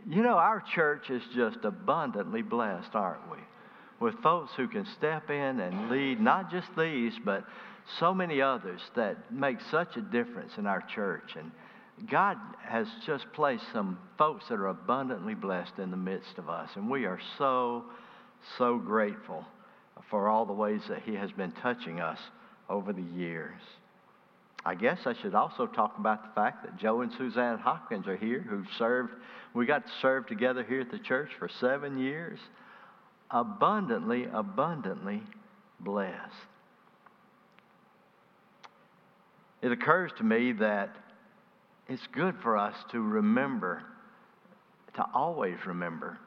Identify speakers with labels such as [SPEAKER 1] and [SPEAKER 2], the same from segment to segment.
[SPEAKER 1] You know, our church is just abundantly blessed, aren't we? With folks who can step in and lead, not just these, but so many others that make such a difference in our church. And God has just placed some folks that are abundantly blessed in the midst of us. And we are so, so grateful for all the ways that He has been touching us over the years. I guess I should also talk about the fact that Joe and Suzanne Hopkins are here, we got to serve together here at the church for 7 years. Abundantly, abundantly blessed. It occurs to me that it's good for us to remember, to always remember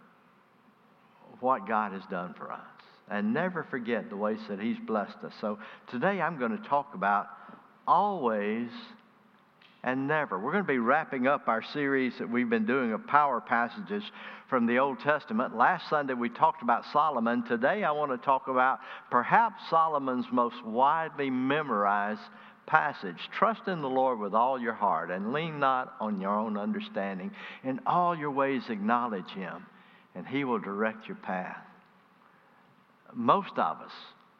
[SPEAKER 1] what God has done for us and never forget the ways that He's blessed us. So today I'm going to talk about always and never. We're going to be wrapping up our series that we've been doing of power passages from the Old Testament. Last Sunday we talked about Solomon. Today I want to talk about perhaps Solomon's most widely memorized passage. Trust in the Lord with all your heart and lean not on your own understanding. In all your ways acknowledge Him, and He will direct your path. Most of us,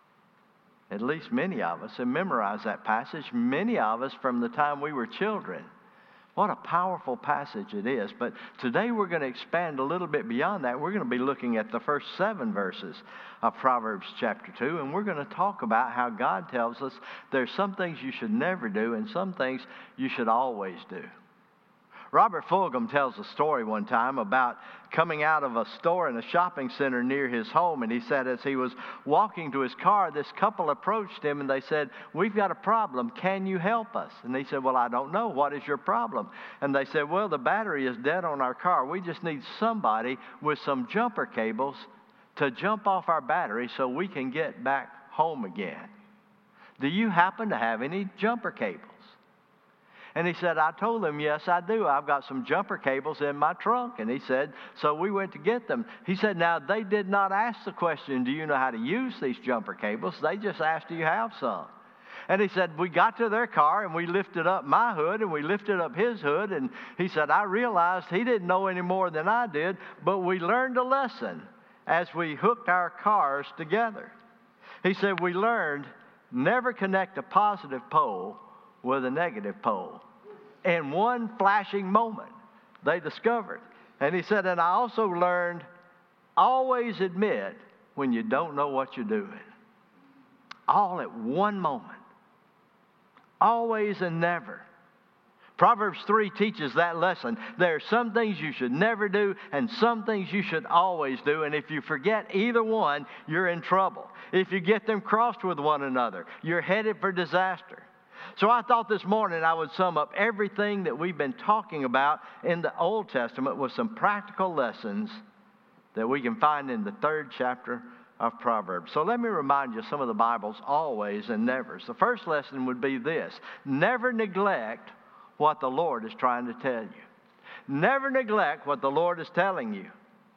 [SPEAKER 1] at least many of us, have memorized that passage. Many of us from the time we were children. What a powerful passage it is. But today we're going to expand a little bit beyond that. We're going to be looking at the first 7 verses of Proverbs chapter 2. And we're going to talk about how God tells us there's some things you should never do and some things you should always do. Robert Fulghum tells a story one time about coming out of a store in a shopping center near his home. And he said as he was walking to his car, this couple approached him and they said, "We've got a problem. Can you help us?" And he said, "Well, I don't know. What is your problem?" And they said, "Well, the battery is dead on our car. We just need somebody with some jumper cables to jump off our battery so we can get back home again. Do you happen to have any jumper cables?" And he said, I told him, "Yes, I do. I've got some jumper cables in my trunk." And he said, so we went to get them. He said, now they did not ask the question, "Do you know how to use these jumper cables?" They just asked, "Do you have some?" And he said, we got to their car and we lifted up my hood and we lifted up his hood. And he said, I realized he didn't know any more than I did, but we learned a lesson as we hooked our cars together. He said, we learned never connect a positive pole with a negative pole. In one flashing moment, they discovered. And he said, and I also learned always admit when you don't know what you're doing. All at one moment. Always and never. Proverbs 3 teaches that lesson. There are some things you should never do and some things you should always do. And if you forget either one, you're in trouble. If you get them crossed with one another, you're headed for disaster. So I thought this morning I would sum up everything that we've been talking about in the Old Testament with some practical lessons that we can find in the 3rd chapter of Proverbs. So let me remind you some of the Bible's always and nevers. The first lesson would be this: never neglect what the Lord is trying to tell you. Never neglect what the Lord is telling you.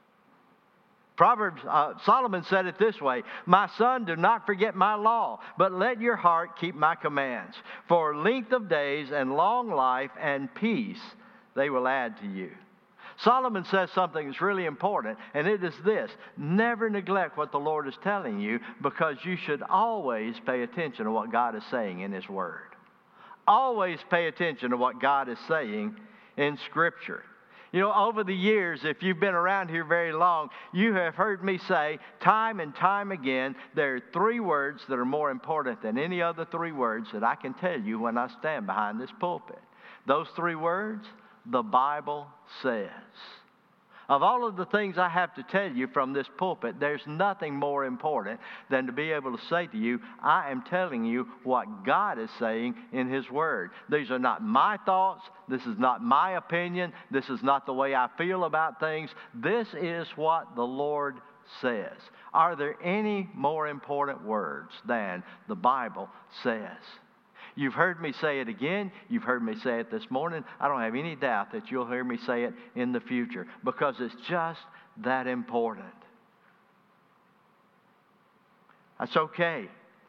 [SPEAKER 1] Solomon said it this way: "My son, do not forget my law, but let your heart keep my commands. For length of days and long life and peace they will add to you." Solomon says something that's really important, and it is this: never neglect what the Lord is telling you, because you should always pay attention to what God is saying in His Word. Always pay attention to what God is saying in Scripture. You know, over the years, if you've been around here very long, you have heard me say time and time again, there are 3 words that are more important than any other 3 words that I can tell you when I stand behind this pulpit. Those 3 words, the Bible says. Of all of the things I have to tell you from this pulpit, there's nothing more important than to be able to say to you, I am telling you what God is saying in His Word. These are not my thoughts. This is not my opinion. This is not the way I feel about things. This is what the Lord says. Are there any more important words than the Bible says? You've heard me say it again. You've heard me say it this morning. I don't have any doubt that you'll hear me say it in the future, because it's just that important. That's okay.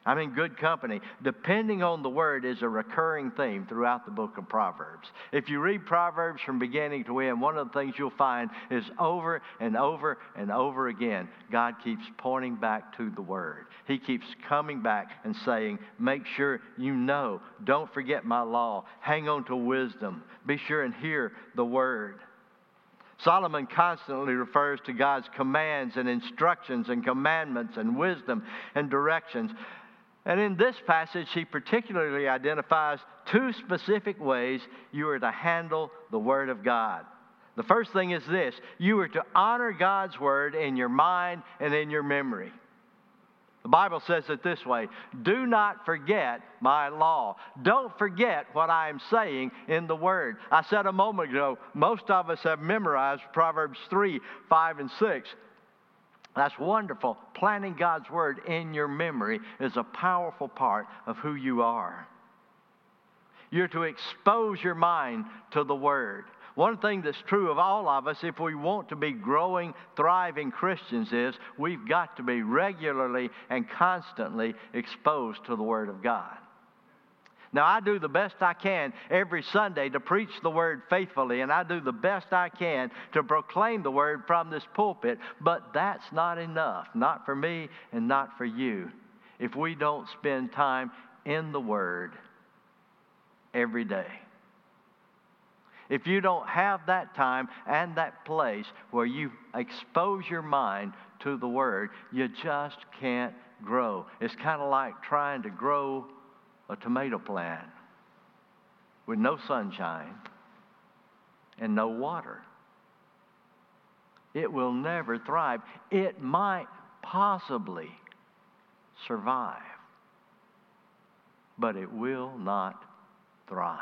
[SPEAKER 1] I'm in good company. Depending on the Word is a recurring theme throughout the book of Proverbs. If you read Proverbs from beginning to end, one of the things you'll find is over and over and over again, God keeps pointing back to the Word. He keeps coming back and saying, make sure you know. Don't forget my law. Hang on to wisdom. Be sure and hear the Word. Solomon constantly refers to God's commands and instructions and commandments and wisdom and directions. And in this passage, he particularly identifies two specific ways you are to handle the Word of God. The first thing is this: you are to honor God's Word in your mind and in your memory. The Bible says it this way: do not forget my law. Don't forget what I am saying in the Word. I said a moment ago, most of us have memorized Proverbs 3, 5, and 6. That's wonderful. Planting God's Word in your memory is a powerful part of who you are. You're to expose your mind to the Word. One thing that's true of all of us, if we want to be growing, thriving Christians, is we've got to be regularly and constantly exposed to the Word of God. Now, I do the best I can every Sunday to preach the Word faithfully, and I do the best I can to proclaim the Word from this pulpit, but that's not enough, not for me and not for you, if we don't spend time in the Word every day. If you don't have that time and that place where you expose your mind to the Word, you just can't grow. It's kind of like trying to grow a tomato plant with no sunshine and no water. It will never thrive. It might possibly survive, but it will not thrive.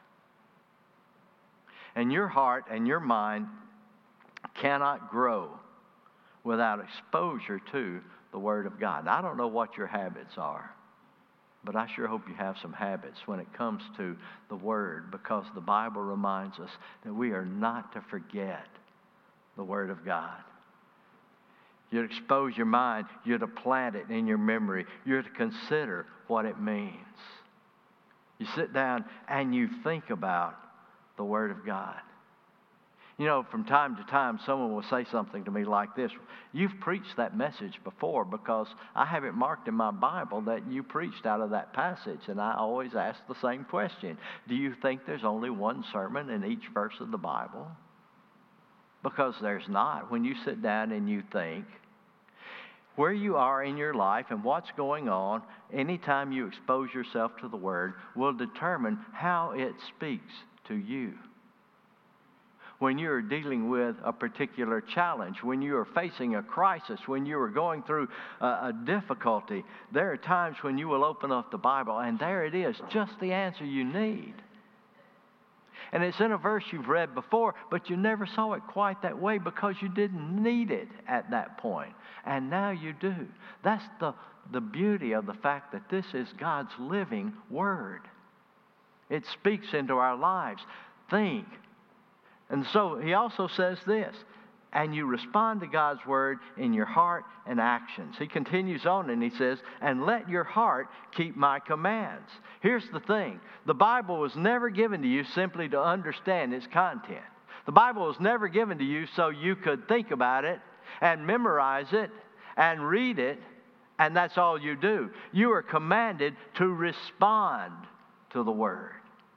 [SPEAKER 1] And your heart and your mind cannot grow without exposure to the Word of God. Now, I don't know what your habits are, but I sure hope you have some habits when it comes to the Word, because the Bible reminds us that we are not to forget the Word of God. You're to expose your mind. You're to plant it in your memory. You're to consider what it means. You sit down and you think about the Word of God. You know, from time to time, someone will say something to me like this: you've preached that message before, because I have it marked in my Bible that you preached out of that passage. And I always ask the same question: do you think there's only one sermon in each verse of the Bible? Because there's not. When you sit down and you think, where you are in your life and what's going on, anytime you expose yourself to the Word, will determine how it speaks to you. When you're dealing with a particular challenge, when you are facing a crisis, when you are going through a difficulty, there are times when you will open up the Bible and there it is, just the answer you need. And it's in a verse you've read before, but you never saw it quite that way because you didn't need it at that point. And now you do. That's the beauty of the fact that this is God's living Word. It speaks into our lives. Think. And so he also says this: and you respond to God's Word in your heart and actions. He continues on and he says, and let your heart keep my commands. Here's the thing: the Bible was never given to you simply to understand its content. The Bible was never given to you so you could think about it and memorize it and read it, and that's all you do. You are commanded to respond to the Word.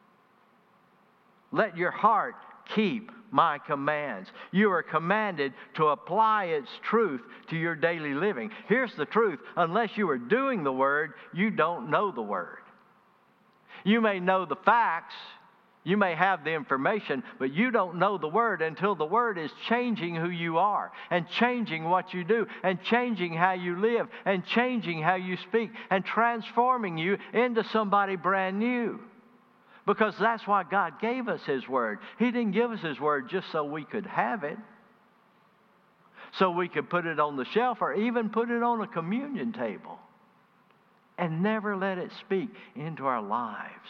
[SPEAKER 1] Let your heart keep my commands. You are commanded to apply its truth to your daily living. Here's the truth: unless you are doing the Word, you don't know the Word. You may know the facts, you may have the information, but you don't know the Word until the Word is changing who you are, and changing what you do, and changing how you live, and changing how you speak, and transforming you into somebody brand new. Because that's why God gave us His Word. He didn't give us His Word just so we could have it, so we could put it on the shelf or even put it on a communion table and never let it speak into our lives.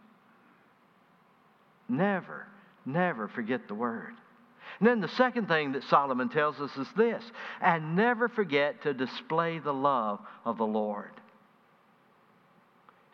[SPEAKER 1] Never, never forget the Word. And then the second thing that Solomon tells us is this: and never forget to display the love of the Lord.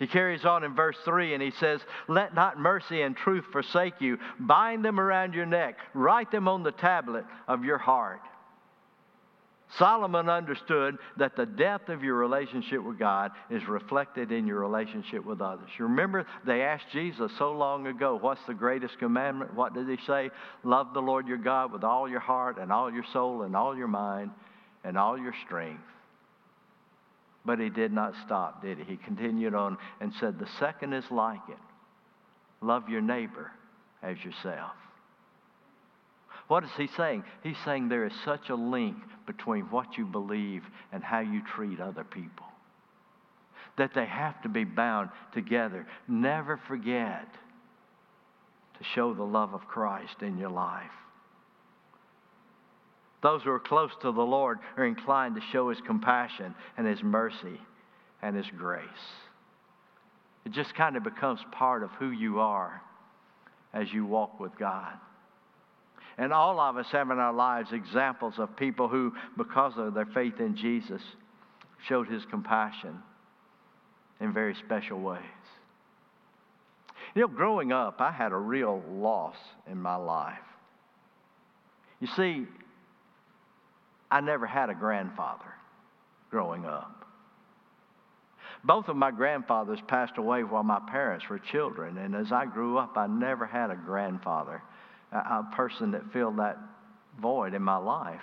[SPEAKER 1] He carries on in verse 3 and he says, let not mercy and truth forsake you. Bind them around your neck. Write them on the tablet of your heart. Solomon understood that the depth of your relationship with God is reflected in your relationship with others. You remember they asked Jesus so long ago, what's the greatest commandment? What did he say? Love the Lord your God with all your heart and all your soul and all your mind and all your strength. But he did not stop, did he? He continued on and said, the second is like it. Love your neighbor as yourself. What is he saying? He's saying there is such a link between what you believe and how you treat other people, that they have to be bound together. Never forget to show the love of Christ in your life. Those who are close to the Lord are inclined to show His compassion and His mercy and His grace. It just kind of becomes part of who you are as you walk with God. And all of us have in our lives examples of people who, because of their faith in Jesus, showed His compassion in very special ways. You know, growing up, I had a real loss in my life. You see, I never had a grandfather growing up. Both of my grandfathers passed away while my parents were children, and as I grew up, I never had a grandfather, a person that filled that void in my life,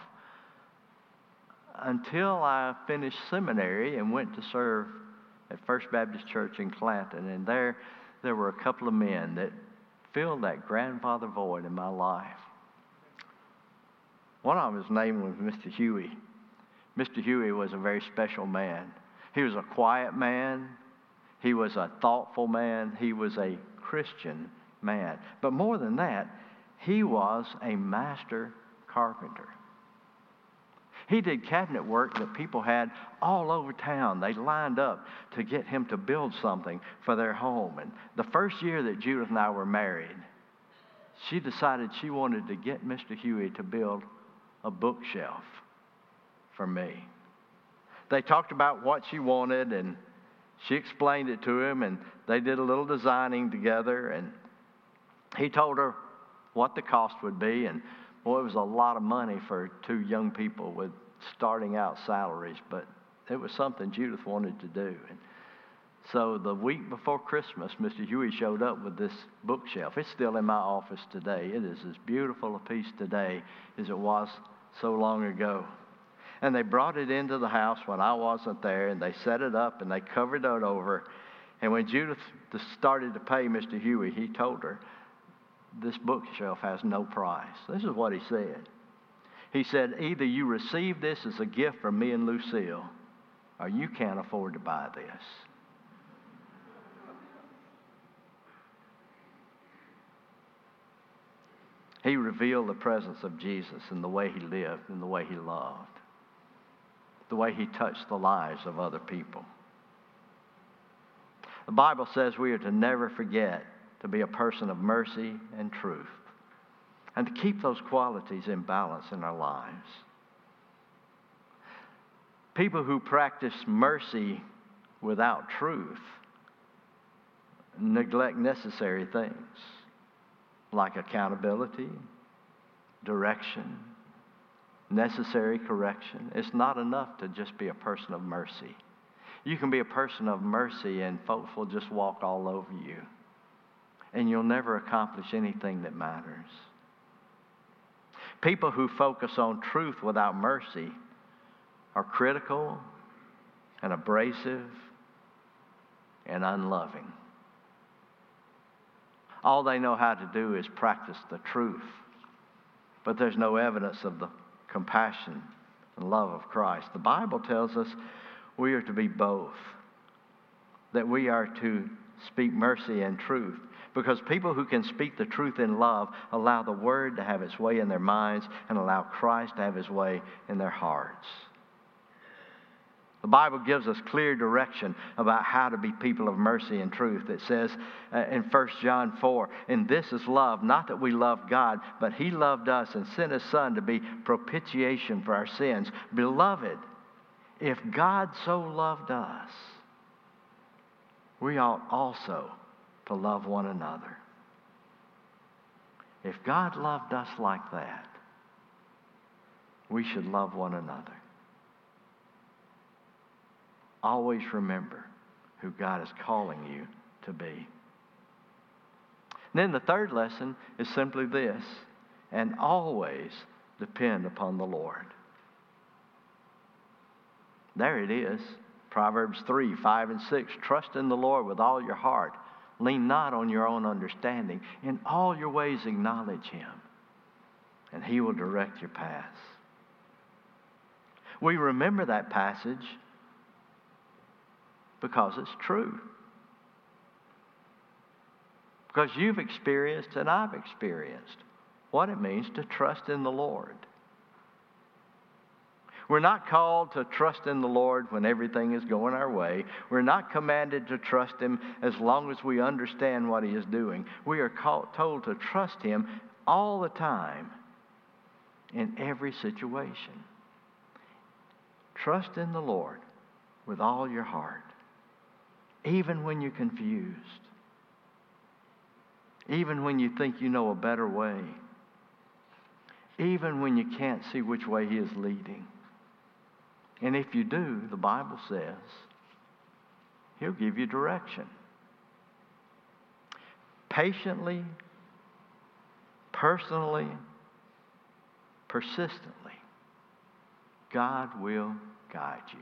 [SPEAKER 1] until I finished seminary and went to serve at First Baptist Church in Clanton, and there were a couple of men that filled that grandfather void in my life. One of them, his name was Mr. Huey. Mr. Huey was a very special man. He was a quiet man. He was a thoughtful man. He was a Christian man. But more than that, he was a master carpenter. He did cabinet work that people had all over town. They lined up to get him to build something for their home. And the first year that Judith and I were married, she decided she wanted to get Mr. Huey to build a bookshelf for me. They talked about what she wanted, and she explained it to him, and they did a little designing together, and he told her what the cost would be, and boy, it was a lot of money for two young people with starting out salaries, but it was something Judith wanted to do. And so the week before Christmas, Mr. Huey showed up with this bookshelf. It's still in my office today. It is as beautiful a piece today as it was so long ago. And they brought it into the house when I wasn't there, and they set it up, and they covered it over. And when Judith started to pay Mr. Huey, he told her, this bookshelf has no price. This is what he said. He said, either you receive this as a gift from me and Lucille, or you can't afford to buy this. He revealed the presence of Jesus in the way he lived and the way he loved, the way he touched the lives of other people. The Bible says we are to never forget to be a person of mercy and truth, and to keep those qualities in balance in our lives. People who practice mercy without truth neglect necessary things like accountability, direction, necessary correction. It's not enough to just be a person of mercy. You can be a person of mercy and folks will just walk all over you, and you'll never accomplish anything that matters. People who focus on truth without mercy are critical and abrasive and unloving. All they know how to do is practice the truth, but there's no evidence of the compassion and love of Christ. The Bible tells us we are to be both, that we are to speak mercy and truth, because people who can speak the truth in love allow the Word to have its way in their minds and allow Christ to have His way in their hearts. The Bible gives us clear direction about how to be people of mercy and truth. It says in 1 John 4, and this is love, not that we love God, but He loved us and sent His Son to be propitiation for our sins. Beloved, if God so loved us, we ought also to love one another. If God loved us like that, we should love one another. Always remember who God is calling you to be. And then the third lesson is simply this: and always depend upon the Lord. There it is. Proverbs 3, 5, and 6. Trust in the Lord with all your heart. Lean not on your own understanding. In all your ways acknowledge Him, and He will direct your paths. We remember that passage because it's true. Because you've experienced and I've experienced what it means to trust in the Lord. We're not called to trust in the Lord when everything is going our way. We're not commanded to trust Him as long as we understand what He is doing. We are told to trust Him all the time in every situation. Trust in the Lord with all your heart, even when you're confused, even when you think you know a better way, even when you can't see which way He is leading. And if you do, the Bible says He'll give you direction. Patiently, personally, persistently, God will guide you.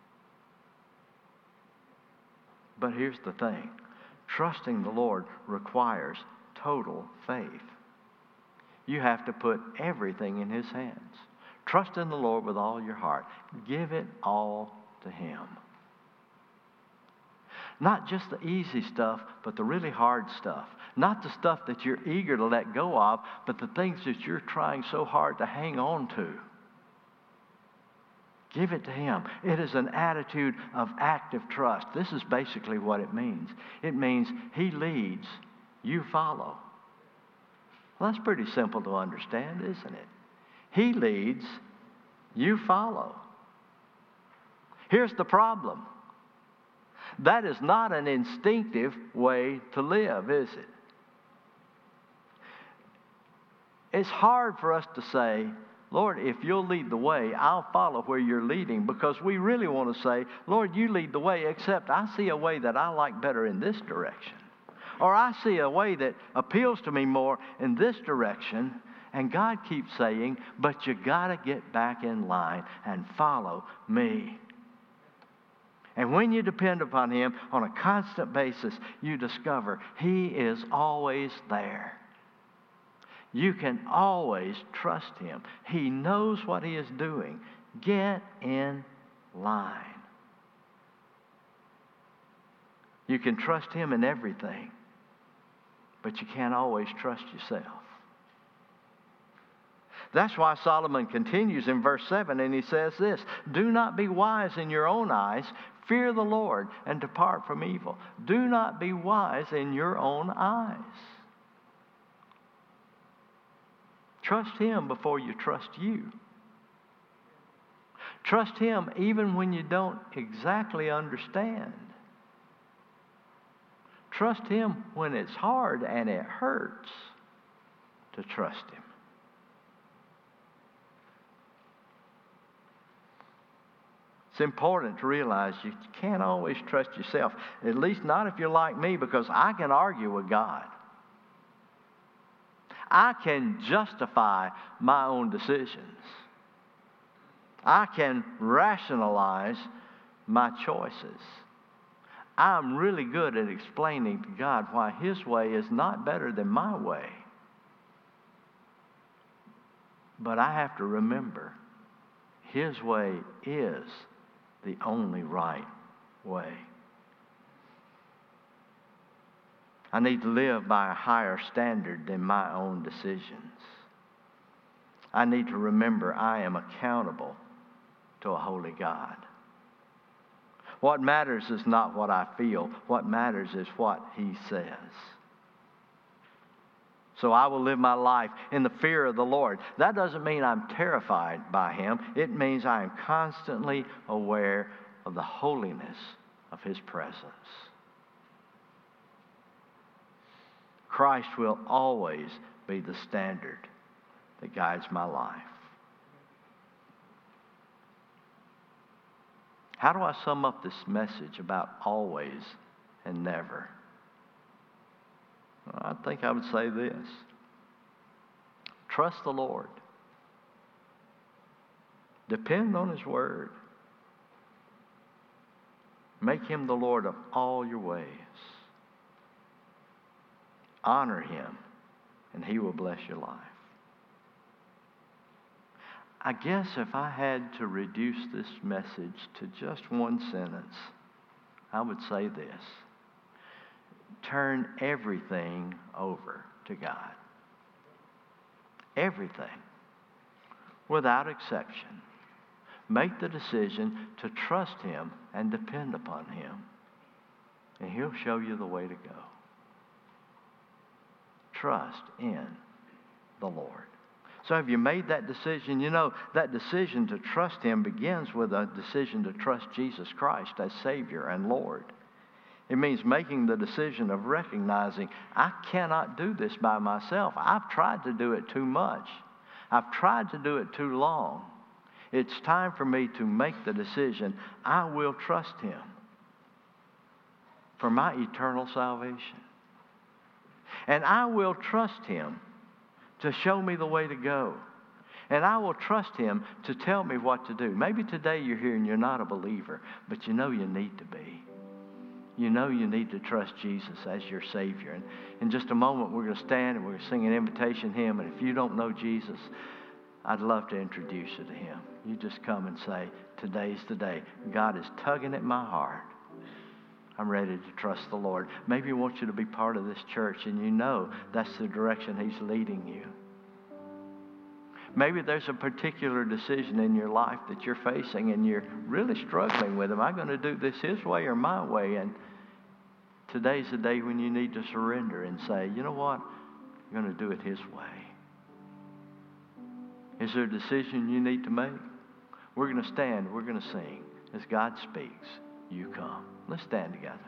[SPEAKER 1] But here's the thing. Trusting the Lord requires total faith. You have to put everything in His hands. Trust in the Lord with all your heart. Give it all to Him. Not just the easy stuff, but the really hard stuff. Not the stuff that you're eager to let go of, but the things that you're trying so hard to hang on to. Give it to Him. It is an attitude of active trust. This is basically what it means. It means He leads, you follow. Well, that's pretty simple to understand, isn't it? He leads, you follow. Here's the problem. That is not an instinctive way to live, is it? It's hard for us to say, Lord, if you'll lead the way, I'll follow where you're leading, because we really want to say, Lord, you lead the way, except I see a way that I like better in this direction. Or I see a way that appeals to me more in this direction. And God keeps saying, but you got to get back in line and follow me. And when you depend upon Him on a constant basis, you discover He is always there. You can always trust Him. He knows what He is doing. Get in line. You can trust Him in everything, but you can't always trust yourself. That's why Solomon continues in verse 7, and he says this: do not be wise in your own eyes. Fear the Lord and depart from evil. Do not be wise in your own eyes. Trust Him before you trust you. Trust Him even when you don't exactly understand. Trust Him when it's hard and it hurts to trust Him. It's important to realize you can't always trust yourself, at least not if you're like me, because I can argue with God. I can justify my own decisions. I can rationalize my choices. I'm really good at explaining to God why His way is not better than my way. But I have to remember, His way is the only right way. I need to live by a higher standard than my own decisions. I need to remember I am accountable to a holy God. What matters is not what I feel. What matters is what He says. So I will live my life in the fear of the Lord. That doesn't mean I'm terrified by Him. It means I am constantly aware of the holiness of His presence. Christ will always be the standard that guides my life. How do I sum up this message about always and never? I think I would say this. Trust the Lord. Depend on His Word. Make Him the Lord of all your ways. Honor Him, and He will bless your life. I guess if I had to reduce this message to just one sentence, I would say this. Turn everything over to God. Everything. Without exception. Make the decision to trust Him and depend upon Him. And He'll show you the way to go. Trust in the Lord. So have you made that decision? You know, that decision to trust Him begins with a decision to trust Jesus Christ as Savior and Lord. It means making the decision of recognizing, I cannot do this by myself. I've tried to do it too much. I've tried to do it too long. It's time for me to make the decision, I will trust Him for my eternal salvation. And I will trust Him to show me the way to go. And I will trust Him to tell me what to do. Maybe today you're here and you're not a believer, but you know you need to be. You know you need to trust Jesus as your Savior. And in just a moment, we're going to stand and we're going to sing an invitation hymn. And if you don't know Jesus, I'd love to introduce you to Him. You just come and say, today's the day. God is tugging at my heart. I'm ready to trust the Lord. Maybe He wants you to be part of this church and you know that's the direction He's leading you. Maybe there's a particular decision in your life that you're facing and you're really struggling with. Am I going to do this His way or my way? And today's the day when you need to surrender and say, you know what? I'm going to do it His way. Is there a decision you need to make? We're going to stand. We're going to sing. As God speaks, you come. Let's stand together.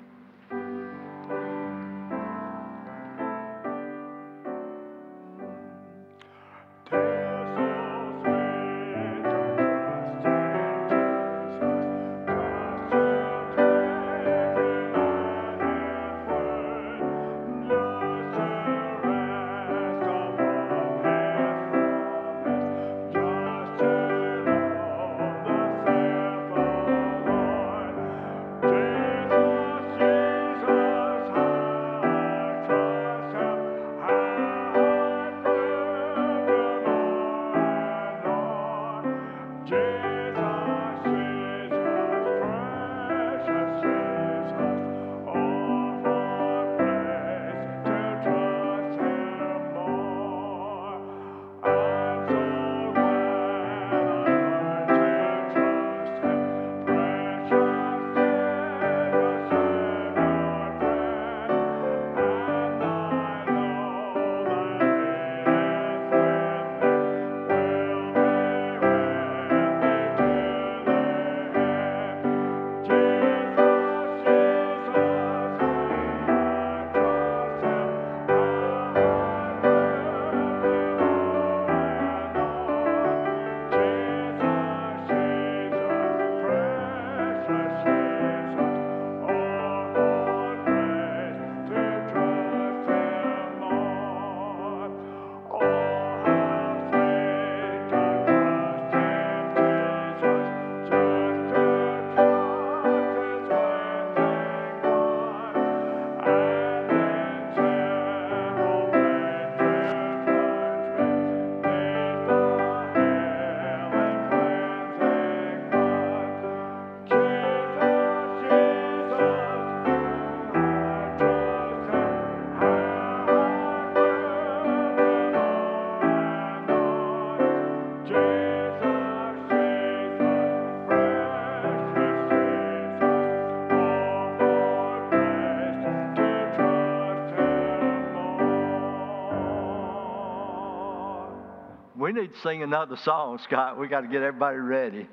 [SPEAKER 1] We need to sing another song, Scott. We got to get everybody ready.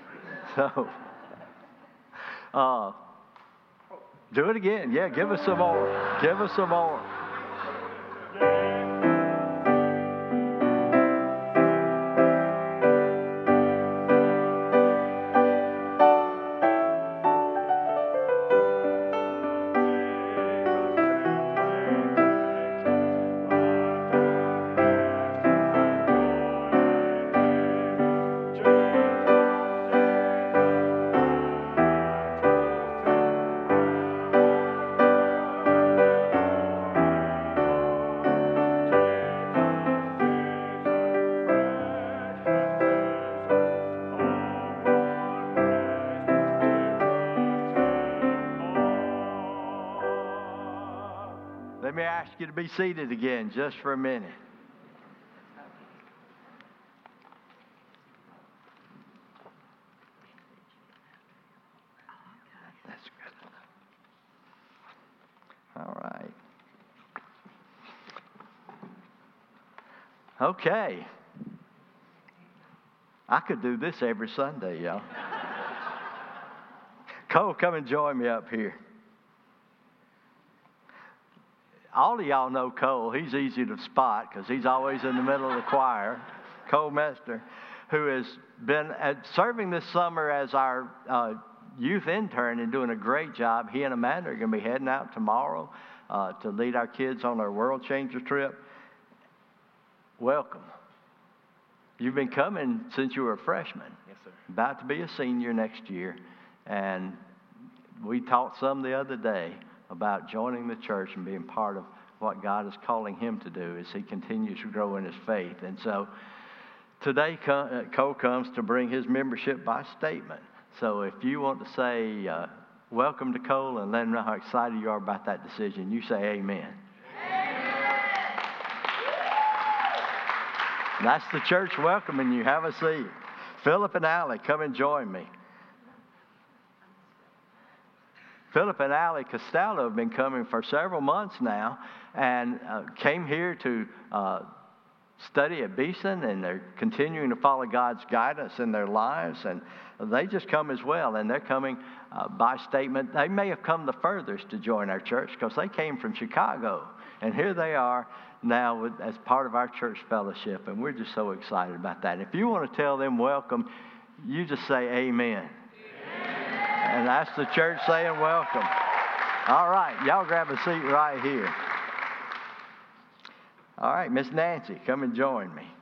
[SPEAKER 1] So, do it again. Yeah, give us some more. Give us some more. ask you to be seated again just for a minute. That's good. All right. Okay. I could do this every Sunday, y'all. Cole, come and join me up here. All of y'all know Cole. He's easy to spot because he's always in the middle of the choir. Cole Mester, who has been serving this summer as our youth intern and doing a great job. He and Amanda are going to be heading out tomorrow to lead our kids on their World Changer trip. Welcome. You've been coming since you were a freshman.
[SPEAKER 2] Yes, sir.
[SPEAKER 1] About to be a senior next year. And we talked some the other day about joining the church and being part of what God is calling him to do as he continues to grow in his faith. And so today, Cole comes to bring his membership by statement. So if you want to say welcome to Cole and let him know how excited you are about that decision, you say amen. That's the church welcoming you. Have a seat. Philip and Allie, come and join me. Philip and Allie Costello have been coming for several months now and came here to study at Beeson, and they're continuing to follow God's guidance in their lives, and they just come as well, and they're coming by statement. They may have come the furthest to join our church because they came from Chicago, and here they are now as part of our church fellowship, and we're just so excited about that. If you want to tell them welcome, you just say amen. And that's the church saying welcome. All right, y'all grab a seat right here. All right, Miss Nancy, come and join me.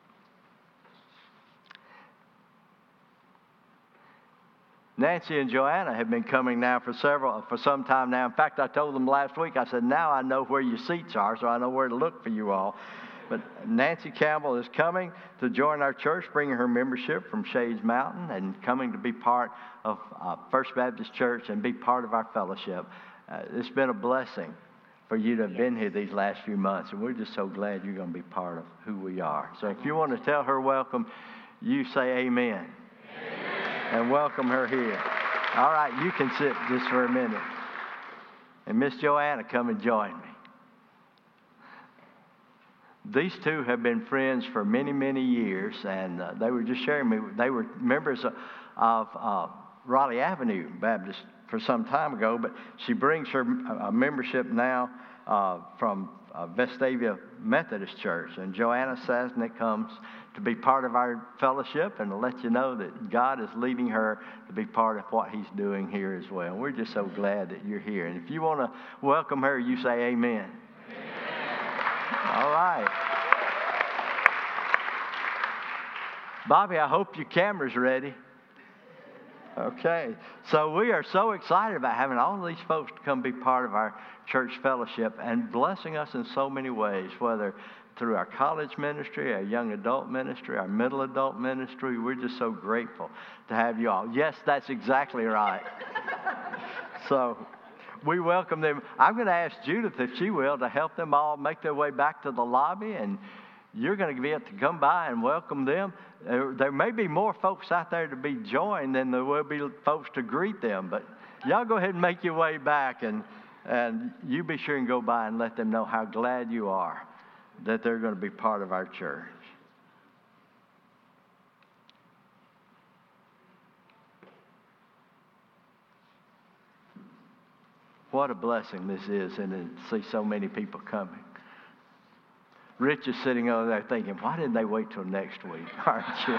[SPEAKER 1] Nancy and Joanna have been coming now for some time now. In fact, I told them last week, I said, now I know where your seats are, so I know where to look for you all. But Nancy Campbell is coming to join our church, bringing her membership from Shades Mountain and coming to be part of First Baptist Church and be part of our fellowship. It's been a blessing for you to have been here these last few months, and we're just so glad you're going to be part of who we are. So if you want to tell her welcome, you say amen. And welcome her here. All right, you can sit just for a minute. And Miss Joanna, come and join me. These two have been friends for many, many years, and they were just sharing me. They were members of Raleigh Avenue Baptist for some time ago, but she brings her membership now from Vestavia Methodist Church. And Joanna Sasnick comes to be part of our fellowship and to let you know that God is leading her to be part of what he's doing here as well. We're just so glad that you're here. And if you want to welcome her, you say amen. Amen. All right. Bobby, I hope your camera's ready. Okay, so we are so excited about having all of these folks to come be part of our church fellowship and blessing us in so many ways, whether through our college ministry, our young adult ministry, our middle adult ministry. We're just so grateful to have you all. Yes, that's exactly right. So we welcome them. I'm going to ask Judith, if she will, to help them all make their way back to the lobby, and you're going to be able to come by and welcome them. There may be more folks out there to be joined than there will be folks to greet them, but y'all go ahead and make your way back, and you be sure and go by and let them know how glad you are that they're going to be part of our church. What a blessing this is, and to see so many people coming. Rich is sitting over there thinking, why didn't they wait till next week? Aren't you?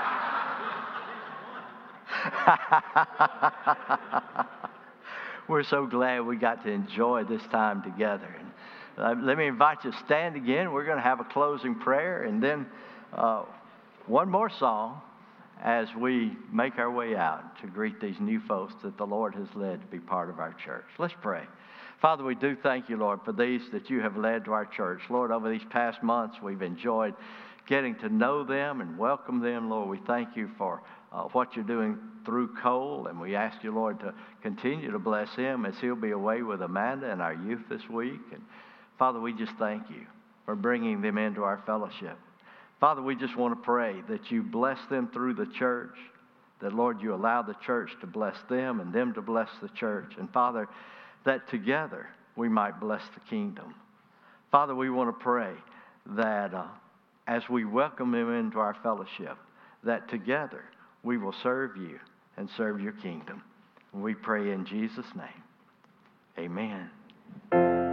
[SPEAKER 1] We're so glad we got to enjoy this time together. And let me invite you to stand again. We're going to have a closing prayer and then one more song as we make our way out to greet these new folks that the Lord has led to be part of our church. Let's pray. Father, we do thank you, Lord, for these that you have led to our church. Lord, over these past months, we've enjoyed getting to know them and welcome them. Lord, we thank you for what you're doing through Cole, and we ask you, Lord, to continue to bless him as he'll be away with Amanda and our youth this week. And Father, we just thank you for bringing them into our fellowship. Father, we just want to pray that you bless them through the church, that, Lord, you allow the church to bless them and them to bless the church. And, Father, that together we might bless the kingdom. Father, we want to pray that as we welcome them into our fellowship, that together we will serve you and serve your kingdom. We pray in Jesus' name. Amen.